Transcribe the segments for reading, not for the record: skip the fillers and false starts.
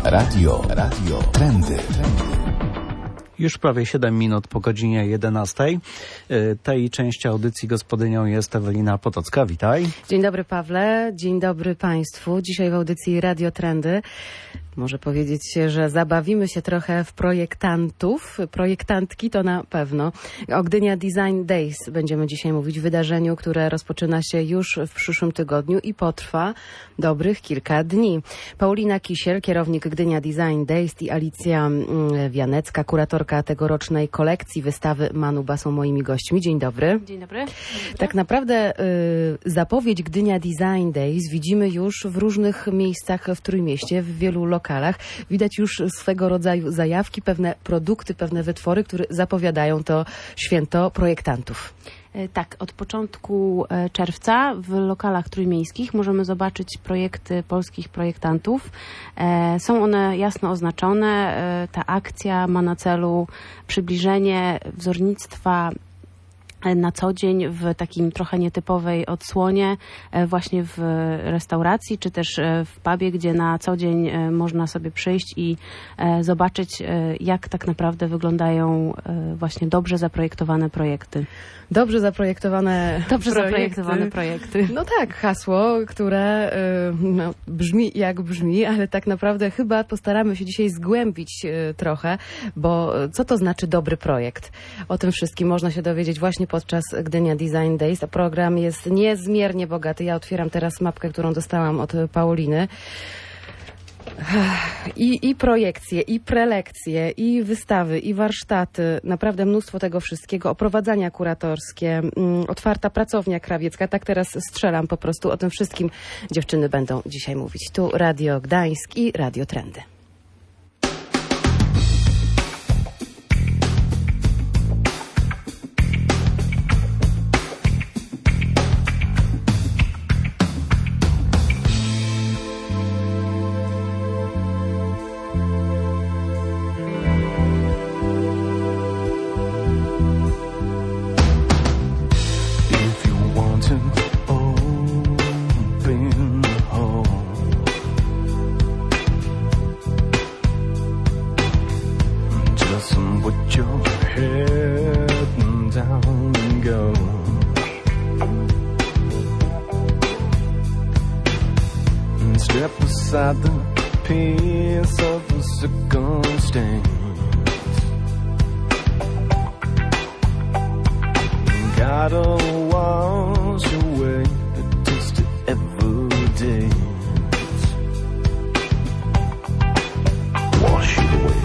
Radio Trendy. Już prawie 7 minut po godzinie 11. Tej części audycji gospodynią jest Ewelina Potocka. Witaj. Dzień dobry, Pawle. Dzień dobry Państwu. Dzisiaj w audycji Radio Trendy może powiedzieć się, że zabawimy się trochę w projektantów. Projektantki to na pewno. O Gdynia Design Days będziemy dzisiaj mówić. Wydarzeniu, które rozpoczyna się już w przyszłym tygodniu i potrwa dobrych kilka dni. Paulina Kisiel, kierownik Gdynia Design Days, i Alicja Wianecka, kuratorka tegorocznej kolekcji wystawy Manuba są moimi gośćmi. Dzień dobry. Dzień dobry. Tak naprawdę zapowiedź Gdynia Design Days widzimy już w różnych miejscach w Trójmieście, w wielu lokalach. Widać już swego rodzaju zajawki, pewne produkty, pewne wytwory, które zapowiadają to święto projektantów. Tak, od początku czerwca w lokalach trójmiejskich możemy zobaczyć projekty polskich projektantów. Są one jasno oznaczone. Ta akcja ma na celu przybliżenie wzornictwa na co dzień w takim trochę nietypowej odsłonie, właśnie w restauracji czy też w pubie, gdzie na co dzień można sobie przyjść i zobaczyć, jak tak naprawdę wyglądają właśnie dobrze zaprojektowane projekty. Dobrze zaprojektowane projekty. No tak, hasło, które brzmi jak brzmi, ale tak naprawdę chyba postaramy się dzisiaj zgłębić trochę, bo co to znaczy dobry projekt? O tym wszystkim można się dowiedzieć właśnie podczas Gdynia Design Days. A program jest niezmiernie bogaty. Ja otwieram teraz mapkę, którą dostałam od Pauliny. I projekcje, i prelekcje, i wystawy, i warsztaty. Naprawdę mnóstwo tego wszystkiego. Oprowadzania kuratorskie, otwarta pracownia krawiecka. Tak teraz strzelam po prostu. O tym wszystkim dziewczyny będą dzisiaj mówić. Tu Radio Gdańsk i Radio Trendy. Step aside the pace of a circumstance. Gotta wash away the taste of evidence. Wash it away.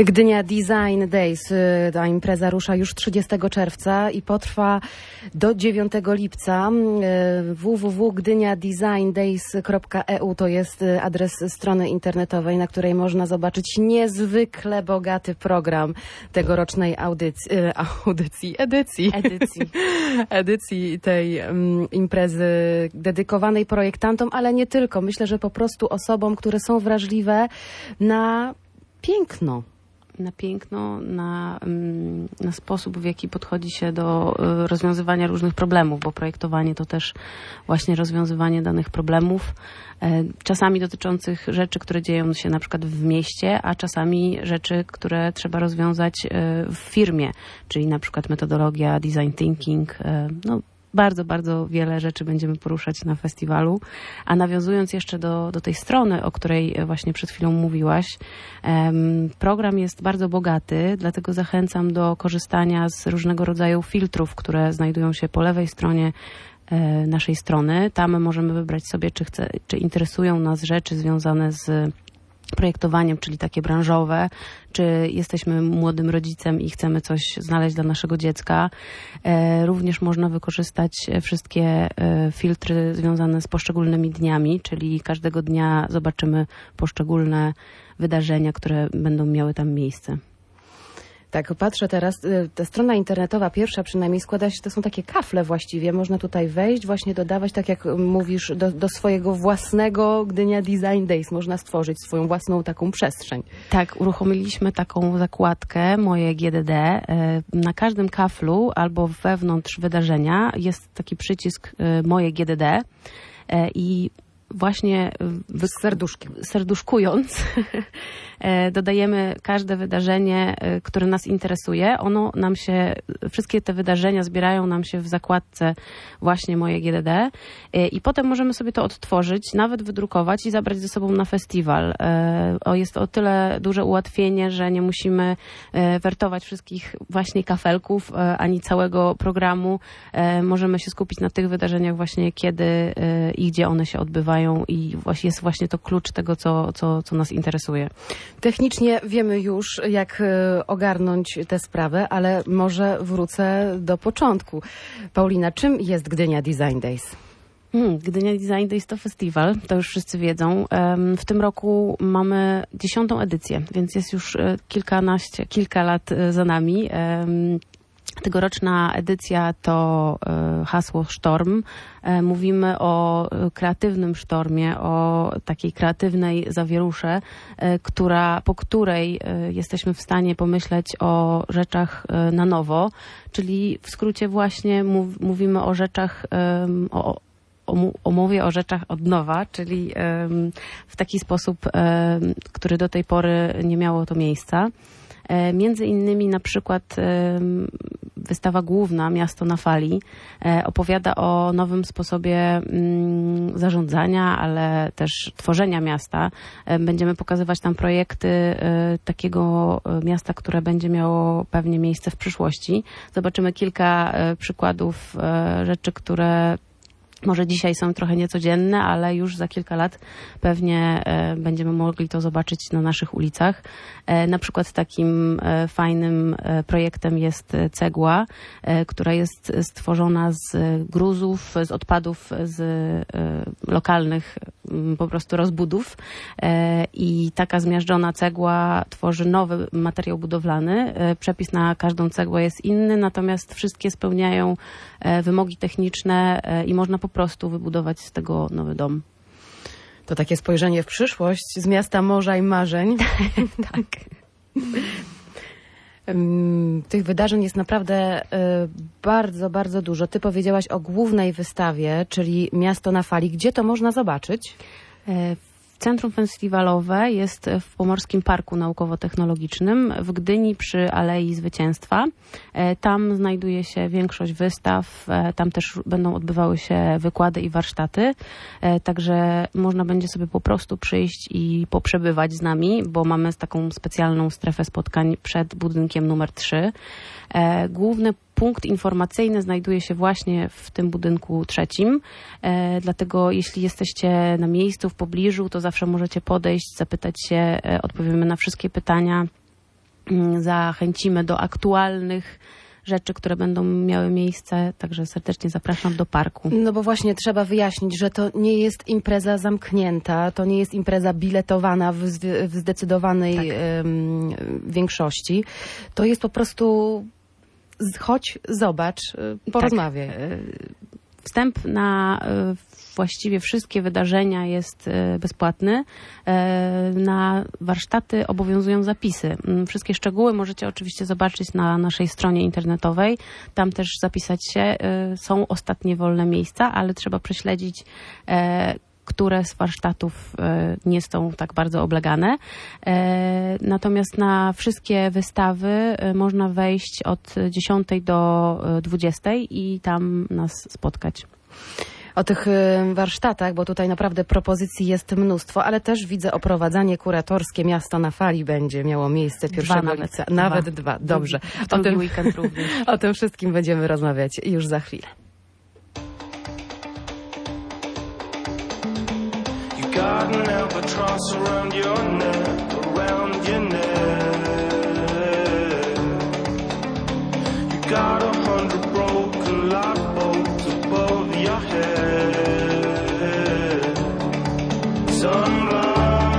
Gdynia Design Days. Ta impreza rusza już 30 czerwca i potrwa do 9 lipca. www.gdyniadesigndays.eu to jest adres strony internetowej, na której można zobaczyć niezwykle bogaty program tegorocznej edycji tej imprezy dedykowanej projektantom, ale nie tylko. Myślę, że po prostu osobom, które są wrażliwe na piękno. Na piękno, na sposób, w jaki podchodzi się do rozwiązywania różnych problemów, bo projektowanie to też właśnie rozwiązywanie danych problemów, czasami dotyczących rzeczy, które dzieją się na przykład w mieście, a czasami rzeczy, które trzeba rozwiązać w firmie, czyli na przykład metodologia design thinking, bardzo, bardzo wiele rzeczy będziemy poruszać na festiwalu. A nawiązując jeszcze do tej strony, o której właśnie przed chwilą mówiłaś, program jest bardzo bogaty, dlatego zachęcam do korzystania z różnego rodzaju filtrów, które znajdują się po lewej stronie naszej strony. Tam możemy wybrać sobie, czy interesują nas rzeczy związane z projektowaniem, czyli takie branżowe, czy jesteśmy młodym rodzicem i chcemy coś znaleźć dla naszego dziecka. Również można wykorzystać wszystkie filtry związane z poszczególnymi dniami, czyli każdego dnia zobaczymy poszczególne wydarzenia, które będą miały tam miejsce. Tak, patrzę teraz, ta strona internetowa pierwsza przynajmniej składa się, to są takie kafle właściwie, można tutaj wejść, właśnie dodawać, tak jak mówisz, do swojego własnego Gdynia Design Days, można stworzyć swoją własną taką przestrzeń. Tak, uruchomiliśmy taką zakładkę Moje GDD. Na każdym kaflu albo wewnątrz wydarzenia jest taki przycisk Moje GDD i właśnie serduszkując dodajemy każde wydarzenie, które nas interesuje. Wszystkie te wydarzenia zbierają nam się w zakładce właśnie Moje GDD i potem możemy sobie to odtworzyć, nawet wydrukować i zabrać ze sobą na festiwal. Jest o tyle duże ułatwienie, że nie musimy wertować wszystkich właśnie kafelków, ani całego programu. Możemy się skupić na tych wydarzeniach właśnie kiedy i gdzie one się odbywają i jest właśnie to klucz tego, co nas interesuje. Technicznie wiemy już, jak ogarnąć tę sprawę, ale może wrócę do początku. Paulina, czym jest Gdynia Design Days? Gdynia Design Days to festiwal, to już wszyscy wiedzą. W tym roku mamy 10. edycję, więc jest już kilka lat za nami. Tegoroczna edycja to hasło Sztorm. Mówimy o kreatywnym sztormie, o takiej kreatywnej zawierusze, po której jesteśmy w stanie pomyśleć o rzeczach na nowo, czyli w skrócie właśnie mówimy o rzeczach, mówię o rzeczach od nowa, czyli w taki sposób, który do tej pory nie miało to miejsca. Między innymi na przykład wystawa główna Miasto na fali opowiada o nowym sposobie zarządzania, ale też tworzenia miasta. Będziemy pokazywać tam projekty takiego miasta, które będzie miało pewnie miejsce w przyszłości. Zobaczymy kilka przykładów rzeczy, które może dzisiaj są trochę niecodzienne, ale już za kilka lat pewnie będziemy mogli to zobaczyć na naszych ulicach. Na przykład takim fajnym projektem jest cegła, która jest stworzona z gruzów, z odpadów z lokalnych po prostu rozbudów i taka zmiażdżona cegła tworzy nowy materiał budowlany. Przepis na każdą cegłę jest inny, natomiast wszystkie spełniają wymogi techniczne i można po prostu wybudować z tego nowy dom. To takie spojrzenie w przyszłość z miasta morza i marzeń. Tak. Tych wydarzeń jest naprawdę bardzo, bardzo dużo. Ty powiedziałaś o głównej wystawie, czyli Miasto na fali. Gdzie to można zobaczyć? Centrum festiwalowe jest w Pomorskim Parku Naukowo-Technologicznym w Gdyni przy Alei Zwycięstwa. Tam znajduje się większość wystaw, tam też będą odbywały się wykłady i warsztaty, także można będzie sobie po prostu przyjść i poprzebywać z nami, bo mamy taką specjalną strefę spotkań przed budynkiem numer 3. Główny punkt informacyjny znajduje się właśnie w tym budynku 3. Dlatego jeśli jesteście na miejscu, w pobliżu, to zawsze możecie podejść, zapytać się, odpowiemy na wszystkie pytania. zachęcimy do aktualnych rzeczy, które będą miały miejsce, także serdecznie zapraszam do parku. No bo właśnie trzeba wyjaśnić, że to nie jest impreza zamknięta, to nie jest impreza biletowana w zdecydowanej większości. To jest po prostu chodź, zobacz, porozmawiaj. Tak. Wstęp na właściwie wszystkie wydarzenia jest bezpłatny. Na warsztaty obowiązują zapisy. Wszystkie szczegóły możecie oczywiście zobaczyć na naszej stronie internetowej. Tam też zapisać się. Są ostatnie wolne miejsca, ale trzeba prześledzić, które z warsztatów nie są tak bardzo oblegane. Natomiast na wszystkie wystawy można wejść od 10 do 20 i tam nas spotkać. O tych warsztatach, bo tutaj naprawdę propozycji jest mnóstwo, ale też widzę oprowadzanie kuratorskie Miasto na Fali będzie miało miejsce 1 lipca. Nawet dwa. Dobrze. Drugi weekend również. O tym wszystkim będziemy rozmawiać już za chwilę. Got an albatross around your neck, around your neck. You got 100 broken light bulbs above your head. Sunlight,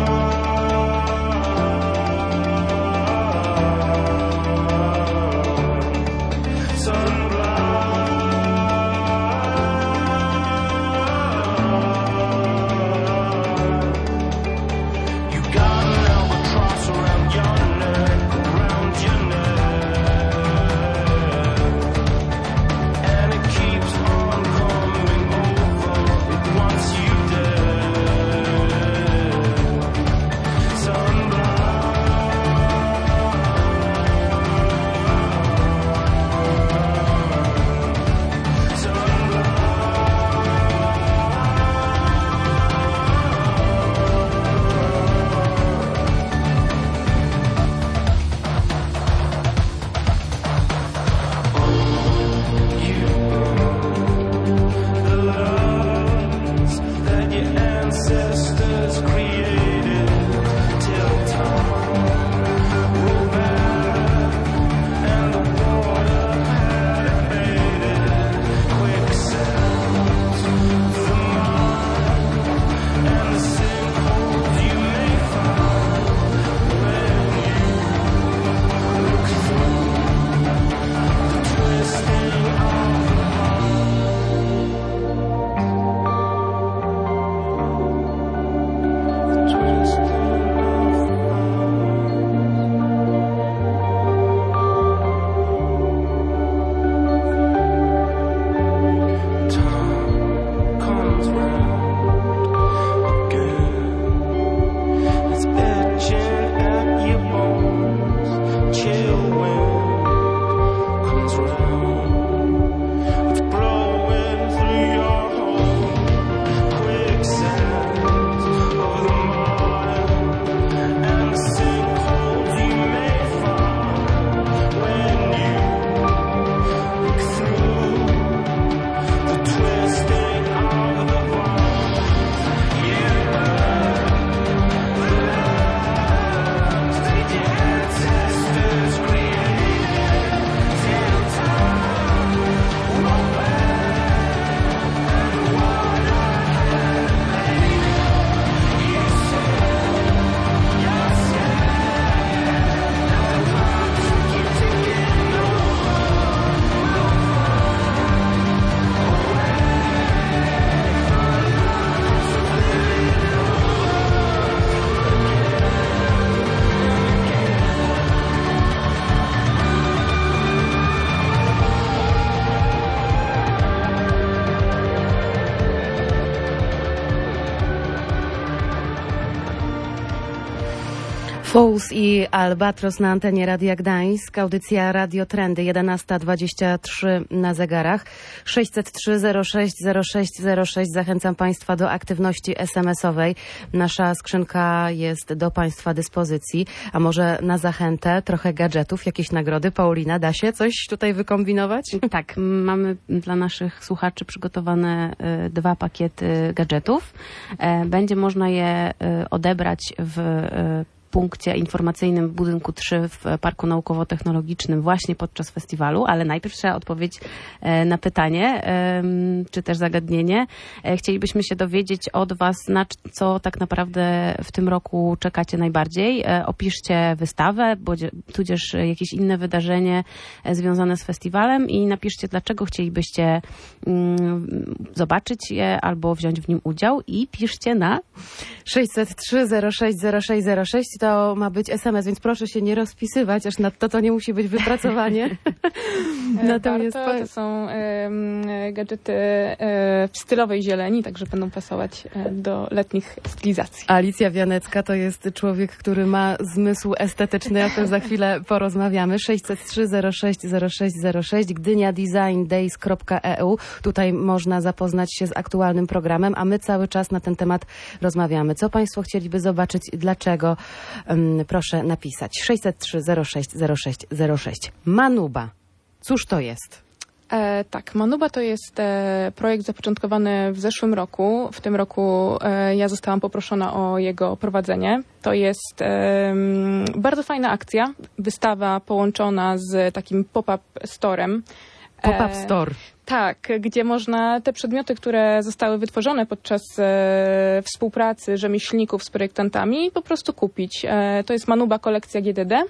Fouls i Albatros na antenie Radia Gdańsk. Audycja Radio Trendy 11:23 na zegarach. 603 06 06 06. Zachęcam Państwa do aktywności SMS-owej. Nasza skrzynka jest do Państwa dyspozycji. A może na zachętę trochę gadżetów, jakieś nagrody? Paulina, da się coś tutaj wykombinować? Tak, mamy dla naszych słuchaczy przygotowane 2 pakiety gadżetów. Będzie można je odebrać w punkcie informacyjnym w budynku 3 w Parku Naukowo-Technologicznym właśnie podczas festiwalu, ale najpierw trzeba odpowiedzieć na pytanie, czy też zagadnienie. Chcielibyśmy się dowiedzieć od Was, na co tak naprawdę w tym roku czekacie najbardziej. Opiszcie wystawę, tudzież jakieś inne wydarzenie związane z festiwalem i napiszcie, dlaczego chcielibyście zobaczyć je albo wziąć w nim udział i piszcie na 603 06 0606 to ma być SMS, więc proszę się nie rozpisywać, aż nadto to nie musi być wypracowanie. Natomiast to są gadżety w stylowej zieleni, także będą pasować do letnich stylizacji. Alicja Wianecka to jest człowiek, który ma zmysł estetyczny, o tym za chwilę porozmawiamy. 603 06 0606 gdyniadesigndays.eu. Tutaj można zapoznać się z aktualnym programem, a my cały czas na ten temat rozmawiamy. Co Państwo chcieliby zobaczyć? Dlaczego? Proszę napisać. 603 06 06 06. Manuba. Cóż to jest? Tak, Manuba to jest projekt zapoczątkowany w zeszłym roku. W tym roku ja zostałam poproszona o jego prowadzenie. To jest bardzo fajna akcja. Wystawa połączona z takim pop-up storem. Pop-up store. Tak, gdzie można te przedmioty, które zostały wytworzone podczas współpracy rzemieślników z projektantami, po prostu kupić. To jest Manuba kolekcja GDD,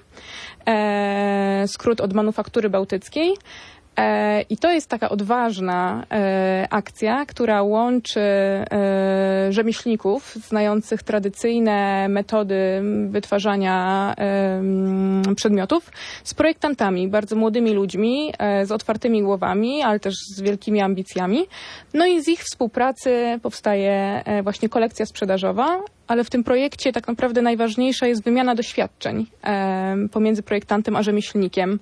skrót od Manufaktury Bałtyckiej. I to jest taka odważna akcja, która łączy rzemieślników znających tradycyjne metody wytwarzania przedmiotów z projektantami, bardzo młodymi ludźmi, z otwartymi głowami, ale też z wielkimi ambicjami. No i z ich współpracy powstaje właśnie kolekcja sprzedażowa, ale w tym projekcie tak naprawdę najważniejsza jest wymiana doświadczeń pomiędzy projektantem a rzemieślnikiem.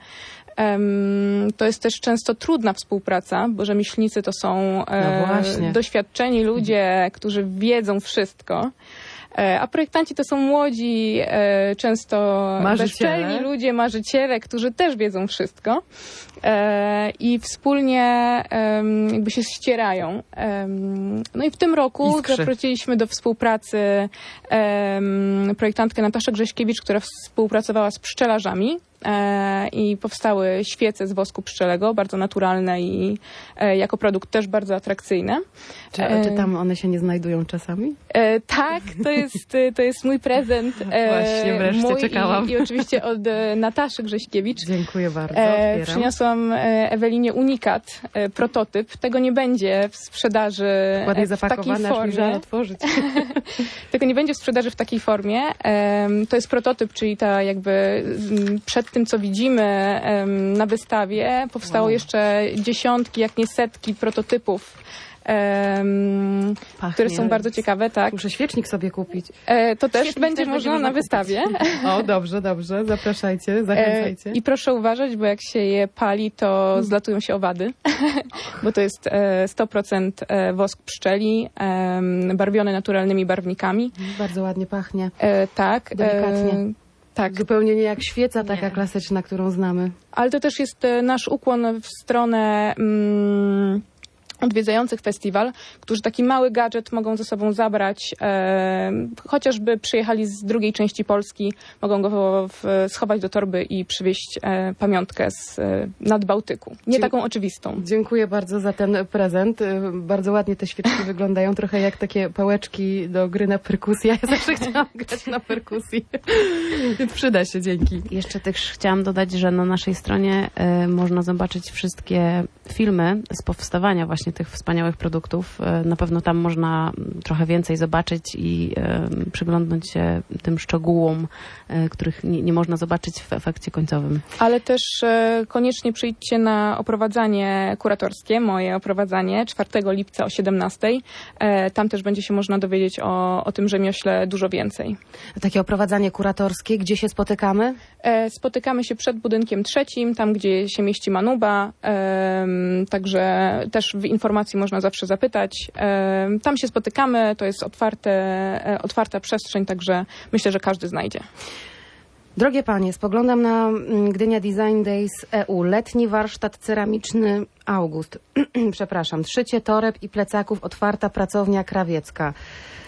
To jest też często trudna współpraca, bo rzemieślnicy to są doświadczeni ludzie, którzy wiedzą wszystko. A projektanci to są młodzi, często bezczelni ludzie, marzyciele, którzy też wiedzą wszystko i wspólnie jakby się ścierają. No i w tym roku zaprosiliśmy do współpracy projektantkę Nataszę Grześkiewicz, która współpracowała z pszczelarzami. I powstały świece z wosku pszczelego, bardzo naturalne i jako produkt też bardzo atrakcyjne. Czy tam one się nie znajdują czasami? Tak, to jest mój prezent. Właśnie, wreszcie czekałam. I oczywiście od Nataszy Grześkiewicz. Dziękuję bardzo. Przyniosłam Ewelinie unikat, prototyp. Tego nie będzie w sprzedaży w takiej formie. Otworzyć. Tego nie będzie w sprzedaży w takiej formie. To jest prototyp, czyli ta jakby przed tym, co widzimy na wystawie, powstało jeszcze dziesiątki, jak nie setki prototypów, które są bardzo ciekawe. Tak. Muszę świecznik sobie kupić. To też będzie można na wystawie. O, dobrze. Zapraszajcie, zachęcajcie. I proszę uważać, bo jak się je pali, to zlatują się owady, bo to jest 100% wosk pszczeli, barwiony naturalnymi barwnikami. Bardzo ładnie pachnie. Tak. Delikatnie. Tak. Zupełnie nie jak świeca taka klasyczna, którą znamy. Ale to też jest nasz ukłon w stronę odwiedzających festiwal, którzy taki mały gadżet mogą ze sobą zabrać, chociażby przyjechali z drugiej części Polski, mogą go schować do torby i przywieźć pamiątkę z Nadbałtyku. Nie taką oczywistą. Dziękuję bardzo za ten prezent. Bardzo ładnie te świeczki wyglądają, trochę jak takie pałeczki do gry na perkusji. Ja zawsze chciałam grać na perkusji. Więc przyda się, dzięki. Jeszcze też chciałam dodać, że na naszej stronie można zobaczyć wszystkie filmy z powstawania właśnie tych wspaniałych produktów. Na pewno tam można trochę więcej zobaczyć i przyglądnąć się tym szczegółom, których nie można zobaczyć w efekcie końcowym. Ale też koniecznie przyjdźcie na oprowadzanie kuratorskie, moje oprowadzanie 4 lipca o 17:00. Tam też będzie się można dowiedzieć o tym rzemiośle dużo więcej. Takie oprowadzanie kuratorskie, gdzie się spotykamy? Spotykamy się przed budynkiem 3, tam gdzie się mieści Manuba, także też w informacji można zawsze zapytać. Tam się spotykamy, to jest otwarta przestrzeń, także myślę, że każdy znajdzie. Drogie panie, spoglądam na Gdynia Design Days EU. Letni warsztat ceramiczny August. Przepraszam. Szycie toreb i plecaków, otwarta pracownia krawiecka.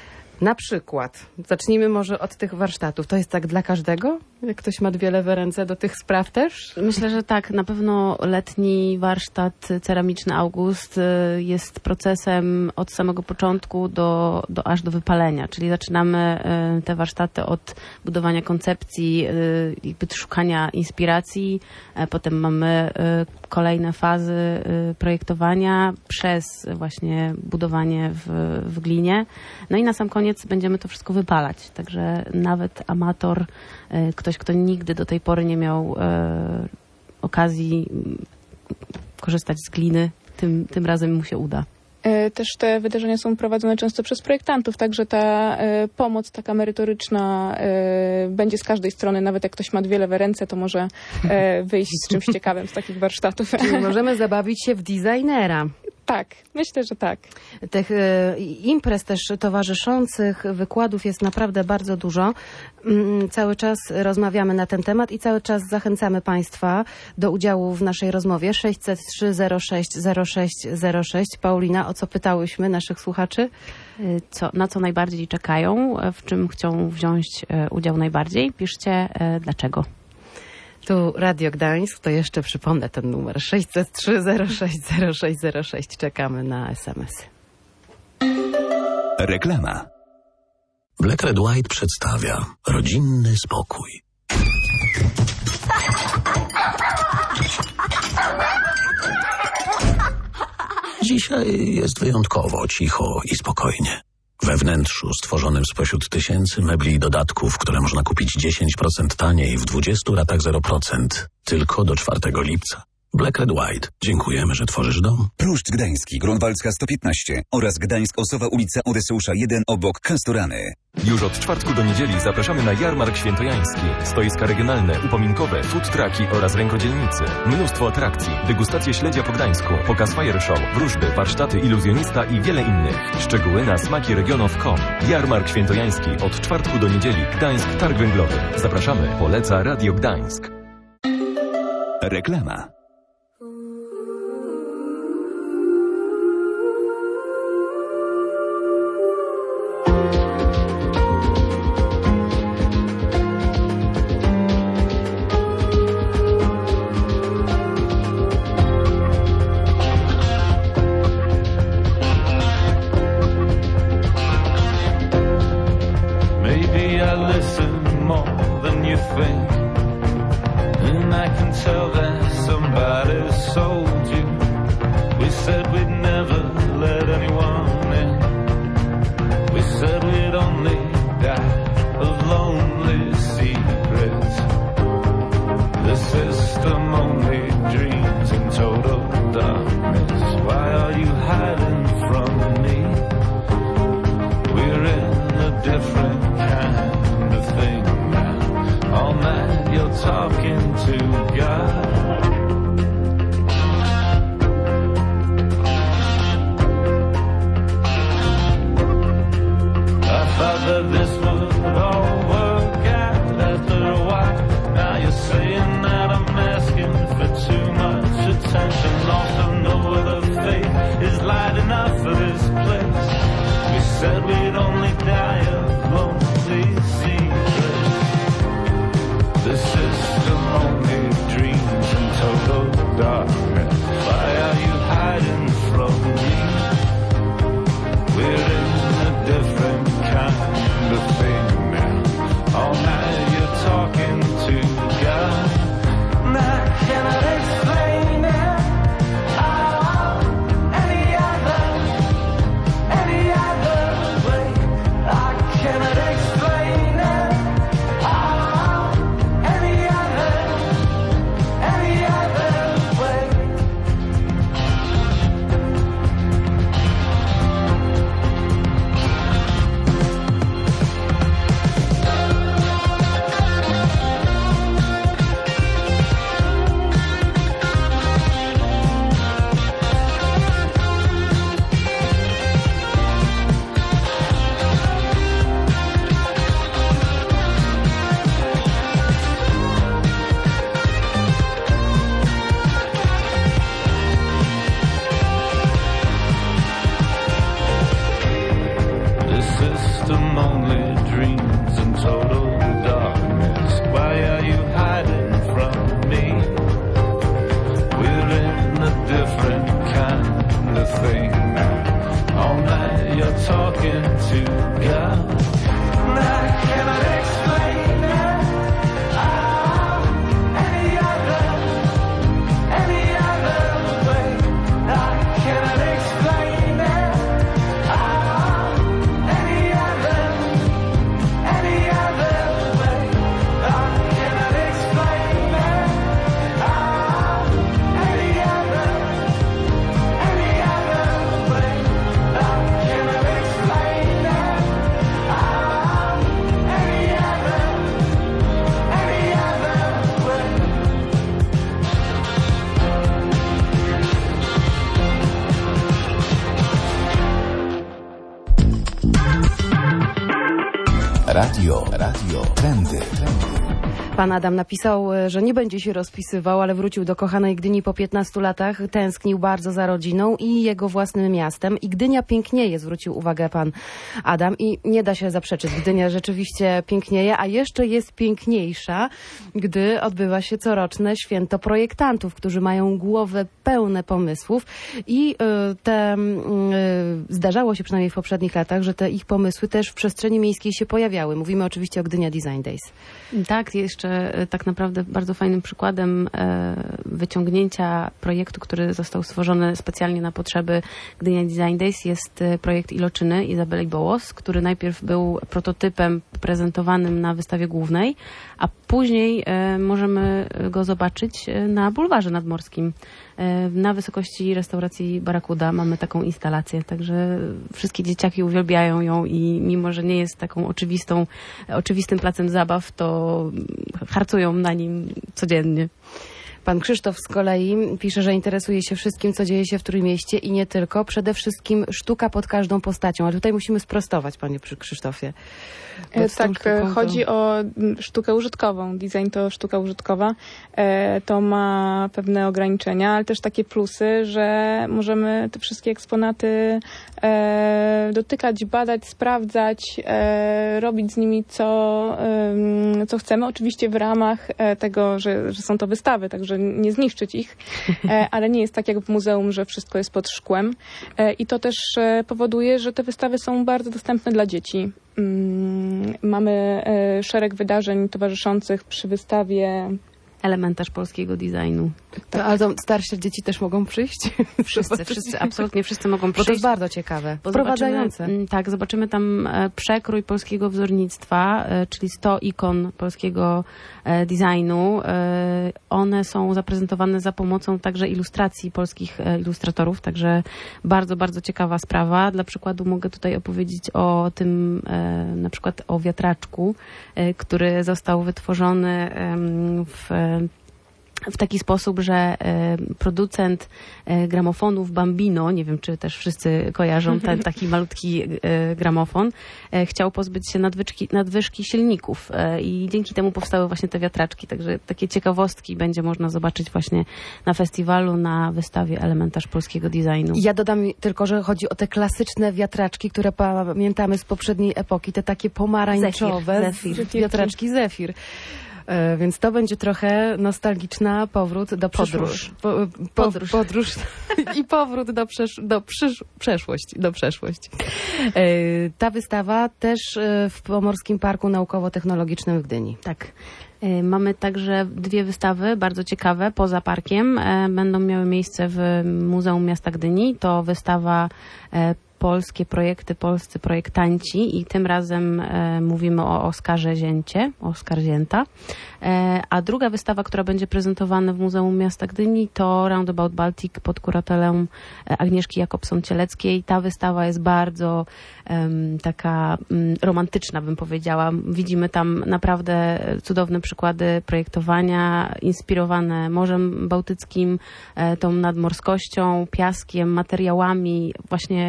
Na przykład, zacznijmy może od tych warsztatów. To jest tak dla każdego? Jak ktoś ma dwie lewe ręce, do tych spraw też? Myślę, że tak. Na pewno letni warsztat Ceramiczny August jest procesem od samego początku aż do wypalenia. Czyli zaczynamy te warsztaty od budowania koncepcji, szukania inspiracji. Potem mamy kolejne fazy projektowania przez właśnie budowanie w glinie. No i na sam koniec będziemy to wszystko wypalać. Także nawet amator, ktoś, kto nigdy do tej pory nie miał okazji korzystać z gliny, tym razem mu się uda. Też te wydarzenia są prowadzone często przez projektantów, także ta pomoc taka merytoryczna będzie z każdej strony. Nawet jak ktoś ma dwie lewe ręce, to może wyjść z czymś ciekawym z takich warsztatów. Czyli możemy zabawić się w designera. Tak, myślę, że tak. Tych imprez też towarzyszących, wykładów jest naprawdę bardzo dużo. Cały czas rozmawiamy na ten temat i cały czas zachęcamy Państwa do udziału w naszej rozmowie. 603-06-06-06. Paulina, o co pytałyśmy naszych słuchaczy? Na co najbardziej czekają, w czym chcą wziąć udział najbardziej? Piszcie dlaczego. Tu Radio Gdańsk, to jeszcze przypomnę ten numer 603-06-06-06. Czekamy na SMS-y. Reklama. Black Red White przedstawia rodzinny spokój. Dzisiaj jest wyjątkowo cicho i spokojnie. We wnętrzu stworzonym spośród tysięcy mebli i dodatków, które można kupić 10% taniej w 20 ratach 0%, tylko do 4 lipca. Black Red White. Dziękujemy, że tworzysz dom. Pruszcz Gdański, Grunwaldzka 115 oraz Gdańsk-Osowa, ulica Odeseusza 1 obok Kastorany. Już od czwartku do niedzieli zapraszamy na Jarmark Świętojański. Stoiska regionalne, upominkowe, food trucki oraz rękodzielnicy. Mnóstwo atrakcji, degustacje śledzia po Gdańsku, pokaz fire show, wróżby, warsztaty iluzjonista i wiele innych. Szczegóły na smakieregionów.com. Jarmark Świętojański od czwartku do niedzieli. Gdańsk Targ Węglowy. Zapraszamy. Poleca Radio Gdańsk. Reklama. left them only dreams and total darkness. Why are you hiding from me? We're in a different kind of thing now. All night you're talking to God. And I cannot explain it. Any other way. I cannot explain it. Any other way. I cannot explain it. Any other way. I cannot explain it. Any other way. Radio Trendy. Pan Adam napisał, że nie będzie się rozpisywał, ale wrócił do kochanej Gdyni po 15 latach. Tęsknił bardzo za rodziną i jego własnym miastem. I Gdynia pięknieje, zwrócił uwagę pan Adam. I nie da się zaprzeczyć. Gdynia rzeczywiście pięknieje, a jeszcze jest piękniejsza, gdy odbywa się coroczne święto projektantów, którzy mają głowy pełne pomysłów. I zdarzało się przynajmniej w poprzednich latach, że te ich pomysły też w przestrzeni miejskiej się pojawiały. Mówimy oczywiście o Gdynia Design Days. Tak, jeszcze tak naprawdę bardzo fajnym przykładem wyciągnięcia projektu, który został stworzony specjalnie na potrzeby Gdynia Design Days, jest projekt Iloczyny Izabeli Bołos, który najpierw był prototypem prezentowanym na wystawie głównej, a później możemy go zobaczyć na bulwarze nadmorskim. Na wysokości restauracji Barakuda mamy taką instalację, także wszystkie dzieciaki uwielbiają ją i mimo, że nie jest taką oczywistym placem zabaw, to harcują na nim codziennie. Pan Krzysztof z kolei pisze, że interesuje się wszystkim, co dzieje się w Trójmieście i nie tylko. Przede wszystkim sztuka pod każdą postacią. Ale tutaj musimy sprostować, panie Krzysztofie. Tak, chodzi o sztukę użytkową. Design to sztuka użytkowa. To ma pewne ograniczenia, ale też takie plusy, że możemy te wszystkie eksponaty dotykać, badać, sprawdzać, robić z nimi co chcemy. Oczywiście w ramach tego, że są to wystawy, także nie zniszczyć ich, ale nie jest tak jak w muzeum, że wszystko jest pod szkłem. I to też powoduje, że te wystawy są bardzo dostępne dla dzieci. Mamy szereg wydarzeń towarzyszących przy wystawie Elementarz polskiego designu. Ale to starsze dzieci też mogą przyjść? Wszyscy, absolutnie wszyscy mogą przyjść. Bo to jest bardzo ciekawe, wprowadzające. Tak, zobaczymy tam przekrój polskiego wzornictwa, czyli 100 ikon polskiego designu. One są zaprezentowane za pomocą także ilustracji polskich ilustratorów, także bardzo, bardzo ciekawa sprawa. Dla przykładu mogę tutaj opowiedzieć o tym, na przykład o wiatraczku, który został wytworzony w taki sposób, że producent gramofonów Bambino, nie wiem, czy też wszyscy kojarzą ten taki malutki gramofon, chciał pozbyć się nadwyżki silników i dzięki temu powstały właśnie te wiatraczki. Także takie ciekawostki będzie można zobaczyć właśnie na festiwalu, na wystawie Elementarz polskiego designu. Ja dodam tylko, że chodzi o te klasyczne wiatraczki, które pamiętamy z poprzedniej epoki, te takie pomarańczowe wiatraczki Zefir. Więc to będzie trochę nostalgiczna powrót do podróż i powrót do przeszłości. Ta wystawa też w Pomorskim Parku Naukowo-Technologicznym w Gdyni. Tak. Mamy także dwie wystawy bardzo ciekawe poza parkiem. Będą miały miejsce w Muzeum Miasta Gdyni. To wystawa Polskie projekty, polscy projektanci i tym razem mówimy o Oskarze Zięta. A druga wystawa, która będzie prezentowana w Muzeum Miasta Gdyni, to Roundabout Baltic pod kuratelą Agnieszki Jakobson-Cieleckiej. Ta wystawa jest bardzo taka romantyczna, bym powiedziała. Widzimy tam naprawdę cudowne przykłady projektowania, inspirowane Morzem Bałtyckim, tą nadmorskością, piaskiem, materiałami, właśnie taką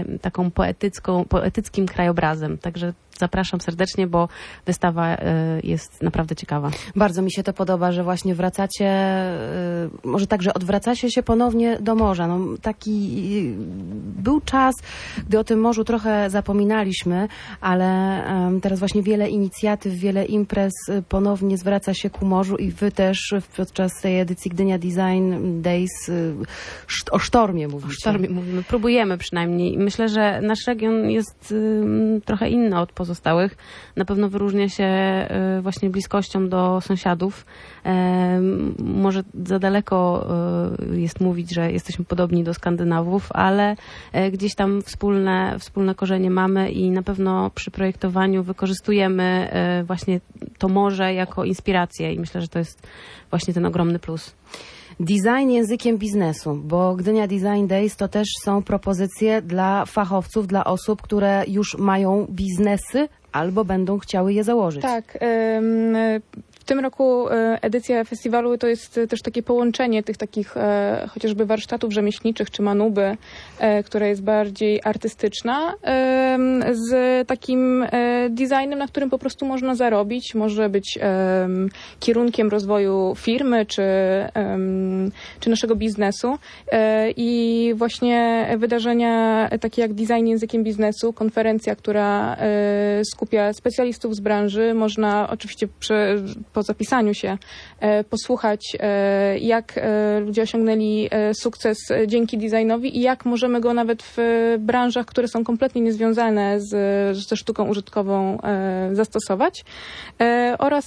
taką poetyckim krajobrazem. Także zapraszam serdecznie, bo wystawa jest naprawdę ciekawa. Bardzo mi się to podoba, że właśnie wracacie, może tak, że odwracacie się ponownie do morza. No, taki był czas, gdy o tym morzu trochę zapominaliśmy, ale teraz właśnie wiele inicjatyw, wiele imprez ponownie zwraca się ku morzu i wy też podczas tej edycji Gdynia Design Days o sztormie mówicie. O sztormie mówimy, próbujemy przynajmniej. Myślę, że nasz region jest trochę inny od pozostałych. Na pewno wyróżnia się właśnie bliskością do sąsiadów. Może za daleko jest mówić, że jesteśmy podobni do Skandynawów, ale gdzieś tam wspólne korzenie mamy i na pewno przy projektowaniu wykorzystujemy właśnie to morze jako inspirację i myślę, że to jest właśnie ten ogromny plus. Design językiem biznesu, bo Gdynia Design Days to też są propozycje dla fachowców, dla osób, które już mają biznesy albo będą chciały je założyć. Tak. W tym roku edycja festiwalu to jest też takie połączenie tych takich chociażby warsztatów rzemieślniczych czy manuby, która jest bardziej artystyczna, z takim designem, na którym po prostu można zarobić. Może być kierunkiem rozwoju firmy czy naszego biznesu. I właśnie wydarzenia takie jak design językiem biznesu, konferencja, która skupia specjalistów z branży. Można oczywiście po zapisaniu się posłuchać, jak ludzie osiągnęli sukces dzięki designowi i jak możemy go nawet w branżach, które są kompletnie niezwiązane ze sztuką użytkową zastosować. Oraz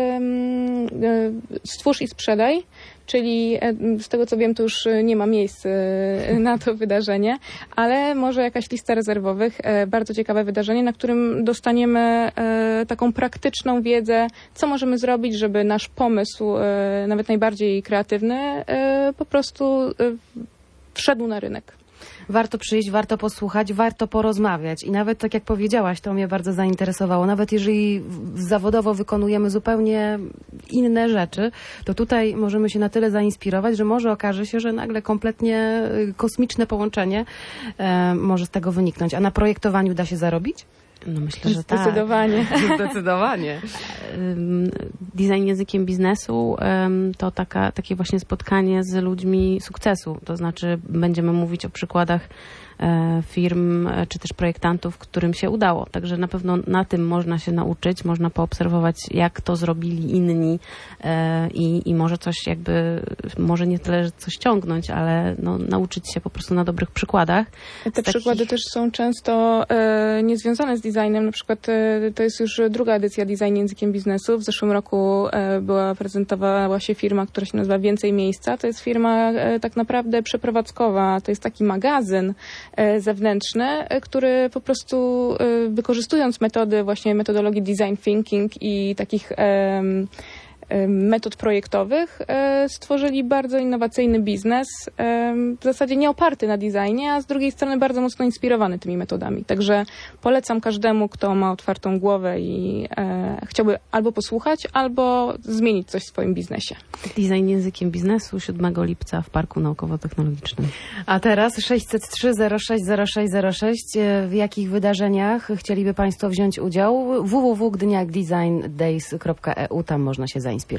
stwórz i sprzedaj, czyli z tego co wiem, to już nie ma miejsc na to wydarzenie, ale może jakaś lista rezerwowych, bardzo ciekawe wydarzenie, na którym dostaniemy taką praktyczną wiedzę, co możemy zrobić, żeby nasz pomysł, nawet najbardziej kreatywny, po prostu wszedł na rynek. Warto przyjść, warto posłuchać, warto porozmawiać. I nawet tak jak powiedziałaś, to mnie bardzo zainteresowało. Nawet jeżeli zawodowo wykonujemy zupełnie inne rzeczy, to tutaj możemy się na tyle zainspirować, że może okaże się, że nagle kompletnie kosmiczne połączenie może z tego wyniknąć. A na projektowaniu da się zarobić? No myślę, że zdecydowanie. Tak. Zdecydowanie. Design językiem biznesu to takie właśnie spotkanie z ludźmi sukcesu. To znaczy będziemy mówić o przykładach firm czy też projektantów, którym się udało. Także na pewno na tym można się nauczyć, można poobserwować, jak to zrobili inni i może coś może nie tyle, że coś ciągnąć, ale no, nauczyć się po prostu na dobrych przykładach. Te przykłady też są często niezwiązane z designem. Na przykład to jest już druga edycja Design językiem biznesu. W zeszłym roku prezentowała się firma, która się nazywa Więcej Miejsca. To jest firma tak naprawdę przeprowadzkowa. To jest taki magazyn zewnętrzny, który po prostu wykorzystując metodologii design thinking i takich metod projektowych stworzyli bardzo innowacyjny biznes, w zasadzie nie oparty na designie, a z drugiej strony bardzo mocno inspirowany tymi metodami. Także polecam każdemu, kto ma otwartą głowę i chciałby albo posłuchać, albo zmienić coś w swoim biznesie. Design językiem biznesu 7 lipca w Parku Naukowo-Technologicznym. A teraz 603 06 0606. W jakich wydarzeniach chcieliby Państwo wziąć udział? www.gdyniadesigndays.eu. Tam można się zainspirować.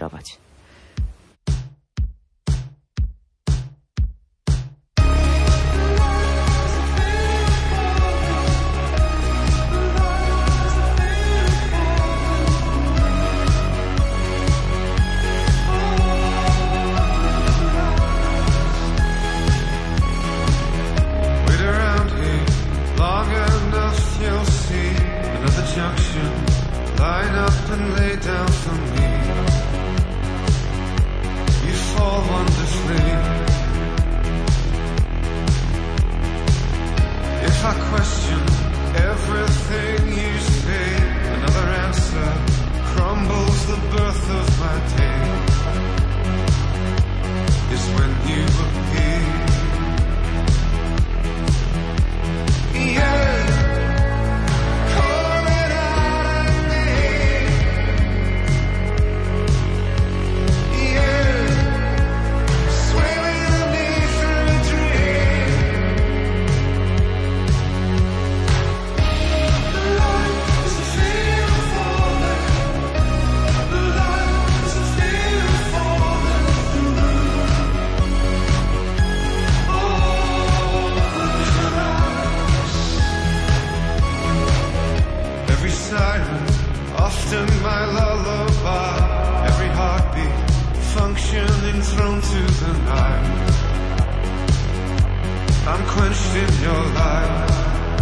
Line up and lay down for me. You fall wonderfully. If I question everything you say, another answer crumbles the birth of my day. Is when you appear. Yeah. silence, often my lullaby. Every heartbeat functioning thrown to the night. I'm quenched in your light.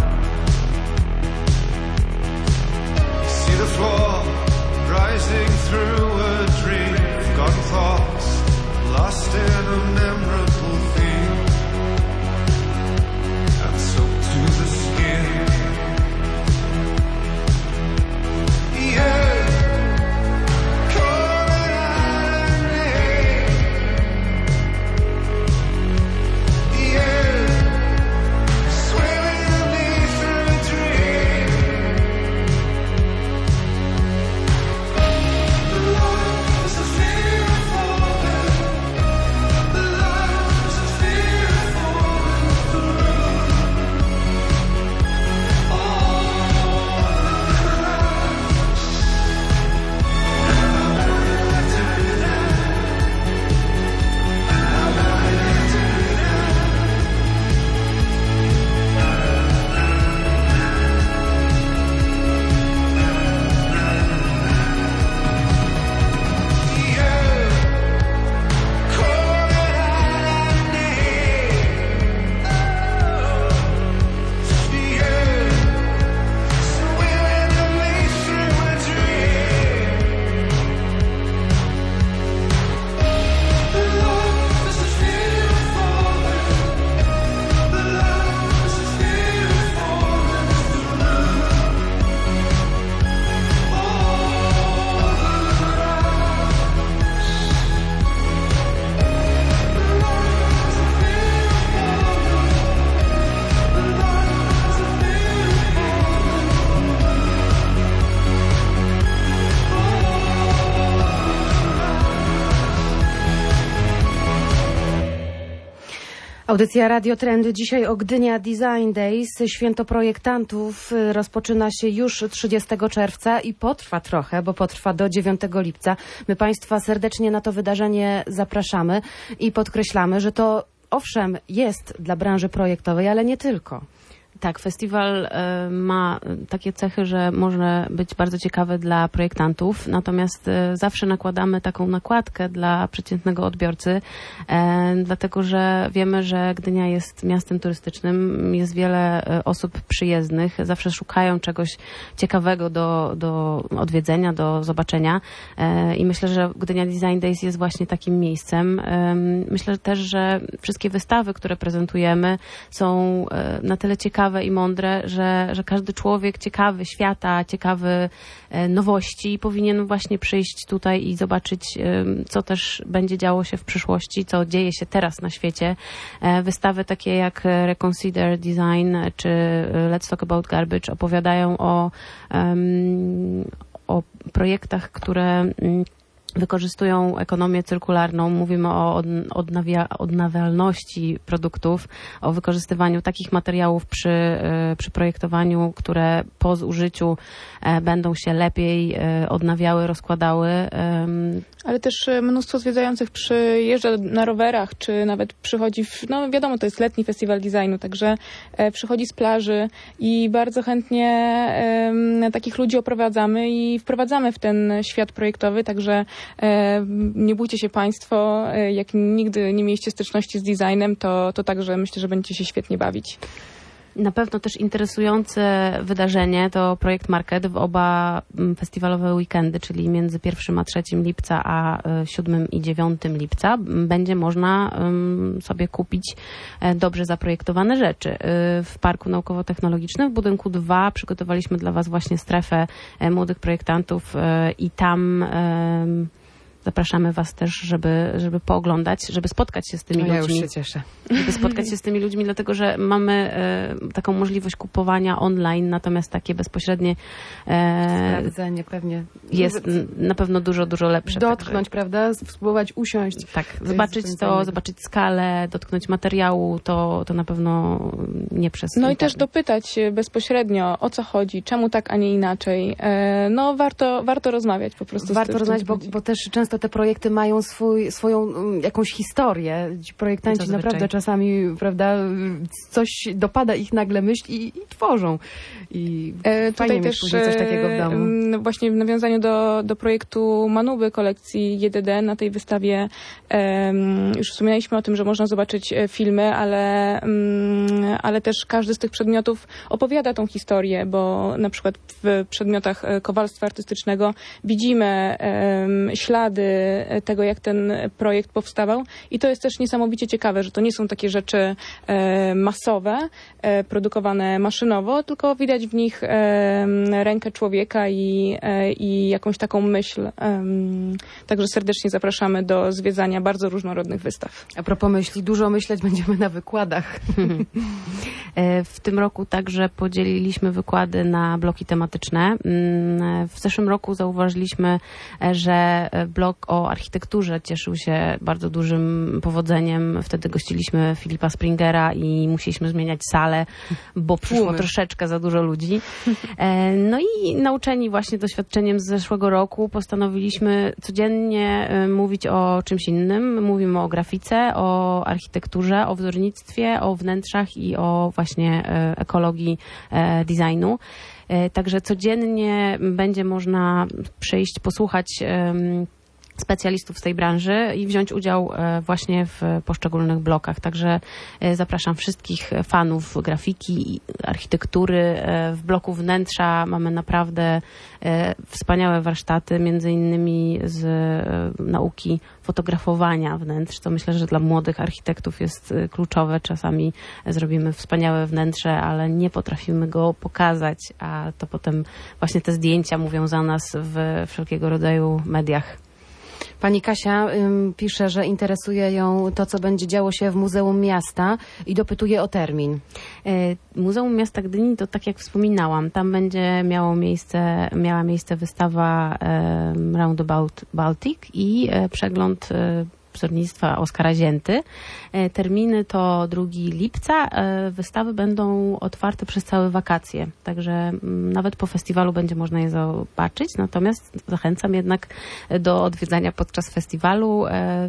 You see the floor rising through a dream. Forgotten thoughts lost in a memorable theme. And soaked to the skin. Yeah. Audycja Radio Trendy. Dzisiaj o Gdynia Design Days. Święto projektantów rozpoczyna się już 30 czerwca i potrwa trochę, bo potrwa do 9 lipca. My Państwa serdecznie na to wydarzenie zapraszamy i podkreślamy, że to owszem jest dla branży projektowej, ale nie tylko. Tak, festiwal ma takie cechy, że może być bardzo ciekawy dla projektantów, natomiast zawsze nakładamy taką nakładkę dla przeciętnego odbiorcy, dlatego że wiemy, że Gdynia jest miastem turystycznym, jest wiele osób przyjezdnych, zawsze szukają czegoś ciekawego do odwiedzenia, do zobaczenia i myślę, że Gdynia Design Days jest właśnie takim miejscem. Myślę też, że wszystkie wystawy, które prezentujemy, są na tyle ciekawe i mądre, że każdy człowiek ciekawy świata, ciekawy nowości powinien właśnie przyjść tutaj i zobaczyć, co też będzie działo się w przyszłości, co dzieje się teraz na świecie. Wystawy takie jak Reconsider Design czy Let's Talk About Garbage opowiadają o projektach, które wykorzystują ekonomię cyrkularną, mówimy o odnawialności produktów, o wykorzystywaniu takich materiałów przy projektowaniu, które po zużyciu będą się lepiej odnawiały, rozkładały. Ale też mnóstwo zwiedzających przyjeżdża na rowerach, czy nawet przychodzi, no wiadomo, to jest letni festiwal designu, także przychodzi z plaży i bardzo chętnie takich ludzi oprowadzamy i wprowadzamy w ten świat projektowy, także nie bójcie się Państwo, jak nigdy nie mieliście styczności z designem, to także myślę, że będziecie się świetnie bawić. Na pewno też interesujące wydarzenie to Projekt Market w oba festiwalowe weekendy, czyli między 1 a 3 lipca, a 7 i 9 lipca będzie można sobie kupić dobrze zaprojektowane rzeczy. W Parku Naukowo-Technologicznym w budynku 2 przygotowaliśmy dla Was właśnie strefę młodych projektantów i tam zapraszamy Was też, żeby pooglądać, żeby spotkać się z tymi ludźmi. Ja już się cieszę. Żeby spotkać się z tymi ludźmi, dlatego że mamy taką możliwość kupowania online, natomiast takie bezpośrednie sprawdzenie pewnie jest na pewno dużo lepsze. Dotknąć, także, prawda? Spróbować usiąść. Tak, zobaczyć to, zobaczyć skalę, dotknąć materiału, to na pewno nie przez No internet. i też dopytać się bezpośrednio, o co chodzi, czemu tak, a nie inaczej. No warto rozmawiać po prostu. Warto rozmawiać, bo też często to te projekty mają swoją jakąś historię. Ci projektanci Zazwyczaj. naprawdę czasami, prawda, coś dopada ich nagle myśl i tworzą. I fajnie mieć później coś takiego w domu. Właśnie w nawiązaniu do projektu Manuby kolekcji JDD na tej wystawie już wspominaliśmy o tym, że można zobaczyć filmy, ale też każdy z tych przedmiotów opowiada tą historię, bo na przykład w przedmiotach kowalstwa artystycznego widzimy ślady tego, jak ten projekt powstawał i to jest też niesamowicie ciekawe, że to nie są takie rzeczy masowe, produkowane maszynowo, tylko widać w nich rękę człowieka i jakąś taką myśl. Także serdecznie zapraszamy do zwiedzania bardzo różnorodnych wystaw. A propos myśli, dużo myśleć będziemy na wykładach. W tym roku także podzieliliśmy wykłady na bloki tematyczne. W zeszłym roku zauważyliśmy, że blok o architekturze cieszył się bardzo dużym powodzeniem. Wtedy gościliśmy Filipa Springera i musieliśmy zmieniać salę, bo przyszło troszeczkę za dużo ludzi. No i nauczeni właśnie doświadczeniem z zeszłego roku postanowiliśmy codziennie mówić o czymś innym. Mówimy o grafice, o architekturze, o wzornictwie, o wnętrzach i o właśnie ekologii designu. Także codziennie będzie można przyjść, posłuchać specjalistów z tej branży i wziąć udział właśnie w poszczególnych blokach. Także zapraszam wszystkich fanów grafiki i architektury. W bloku wnętrza mamy naprawdę wspaniałe warsztaty, między innymi z nauki fotografowania wnętrz. To myślę, że dla młodych architektów jest kluczowe. Czasami zrobimy wspaniałe wnętrze, ale nie potrafimy go pokazać, a to potem właśnie te zdjęcia mówią za nas w wszelkiego rodzaju mediach. Pani Kasia pisze, że interesuje ją to, co będzie działo się w Muzeum Miasta i dopytuje o termin. Muzeum Miasta Gdyni to tak jak wspominałam, tam będzie miała miejsce wystawa Roundabout Baltic i przegląd wzornictwa Oskara Zięty. Terminy to 2 lipca. Wystawy będą otwarte przez całe wakacje, także nawet po festiwalu będzie można je zobaczyć, natomiast zachęcam jednak do odwiedzania podczas festiwalu.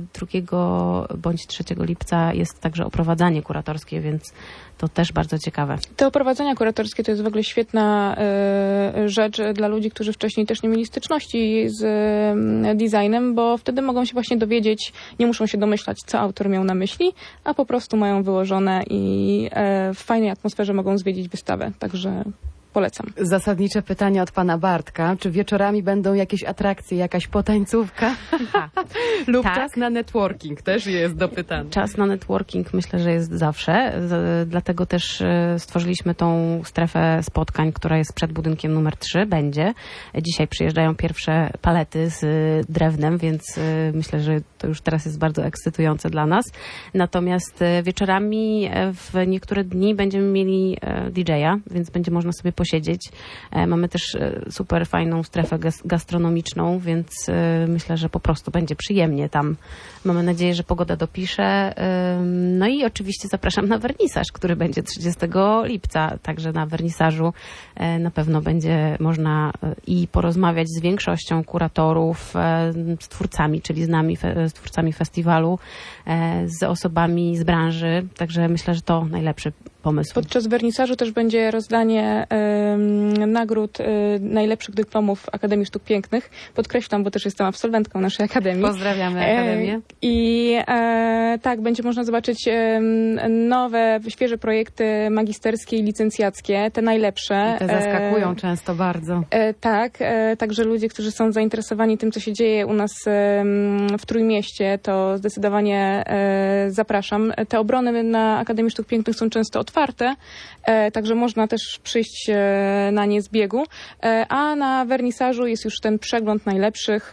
2 bądź 3 lipca jest także oprowadzanie kuratorskie, więc to też bardzo ciekawe. Te oprowadzenia kuratorskie to jest w ogóle świetna rzecz dla ludzi, którzy wcześniej też nie mieli styczności z designem, bo wtedy mogą się właśnie dowiedzieć, nie muszą się domyślać, co autor miał na myśli, a po prostu mają wyłożone i w fajnej atmosferze mogą zwiedzić wystawę. Także polecam. Zasadnicze pytanie od pana Bartka. Czy wieczorami będą jakieś atrakcje, jakaś potańcówka? Lub tak. Czas na networking też jest dopytany. Czas na networking myślę, że jest zawsze. Dlatego też stworzyliśmy tą strefę spotkań, która jest przed budynkiem numer 3. Będzie. Dzisiaj przyjeżdżają pierwsze palety z drewnem, więc myślę, że to już teraz jest bardzo ekscytujące dla nas. Natomiast wieczorami w niektóre dni będziemy mieli DJ-a, więc będzie można sobie posiedzieć. Mamy też super fajną strefę gastronomiczną, więc myślę, że po prostu będzie przyjemnie tam. Mamy nadzieję, że pogoda dopisze. No i oczywiście zapraszam na wernisaż, który będzie 30 lipca. Także na wernisażu na pewno będzie można i porozmawiać z większością kuratorów, z twórcami, czyli z nami, z twórcami festiwalu, z osobami z branży. Także myślę, że to najlepszy pomysł. Podczas wernisażu też będzie rozdanie nagród najlepszych dyplomów Akademii Sztuk Pięknych. Podkreślam, bo też jestem absolwentką naszej Akademii. Pozdrawiamy Akademię. I tak, będzie można zobaczyć nowe, świeże projekty magisterskie i licencjackie, te najlepsze. I te zaskakują często bardzo. Tak, także ludzie, którzy są zainteresowani tym, co się dzieje u nas w Trójmieście, to zdecydowanie zapraszam. Te obrony na Akademii Sztuk Pięknych są często otwarte, także można też przyjść na nie z biegu, a na wernisażu jest już ten przegląd najlepszych,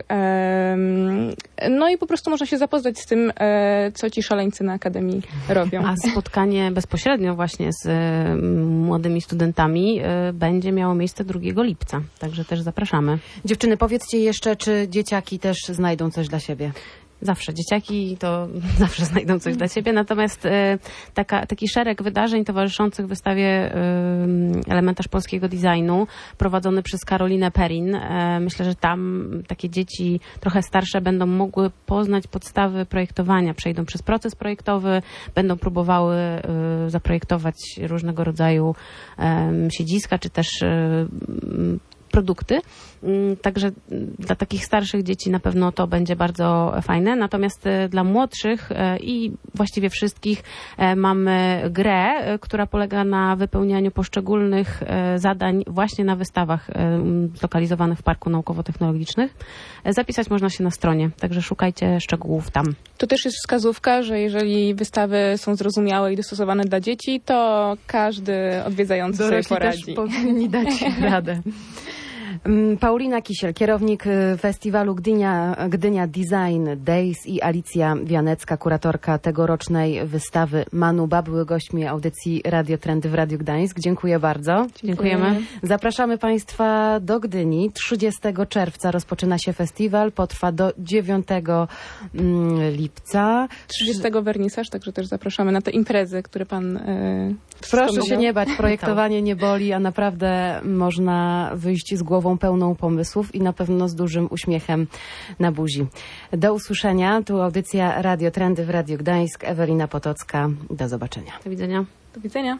no i po prostu można się zapoznać z tym, co ci szaleńcy na Akademii robią. A spotkanie bezpośrednio właśnie z młodymi studentami będzie miało miejsce 2 lipca, także też zapraszamy. Dziewczyny, powiedzcie jeszcze, czy dzieciaki też znajdą coś dla siebie? zawsze. Dzieciaki to zawsze znajdą coś dla siebie, natomiast taki szereg wydarzeń towarzyszących wystawie Elementarz polskiego designu, prowadzony przez Karolinę Perin. Myślę, że tam takie dzieci trochę starsze będą mogły poznać podstawy projektowania, przejdą przez proces projektowy, będą próbowały zaprojektować różnego rodzaju siedziska, czy też produkty. Także dla takich starszych dzieci na pewno to będzie bardzo fajne. Natomiast dla młodszych i właściwie wszystkich mamy grę, która polega na wypełnianiu poszczególnych zadań właśnie na wystawach zlokalizowanych w Parku Naukowo-Technologicznych. Zapisać można się na stronie, także szukajcie szczegółów tam. Tu też jest wskazówka, że jeżeli wystawy są zrozumiałe i dostosowane dla dzieci, to każdy odwiedzający sobie poradzi. Też powinni dać radę. Paulina Kisiel, kierownik festiwalu Gdynia Design Days i Alicja Wianecka, kuratorka tegorocznej wystawy Manuba, były gośćmi audycji Radio Trendy w Radiu Gdańsk. Dziękuję bardzo. Dziękujemy. Zapraszamy Państwa do Gdyni. 30 czerwca rozpoczyna się festiwal, potrwa do 9 lipca. 30 wernisaż, także też zapraszamy na te imprezy, które pan Proszę się nie bać, projektowanie nie boli, a naprawdę można wyjść z głową pełną pomysłów i na pewno z dużym uśmiechem na buzi. Do usłyszenia. Tu audycja Radio Trendy w Radiu Gdańsk. Ewelina Potocka. Do zobaczenia. Do widzenia. Do widzenia.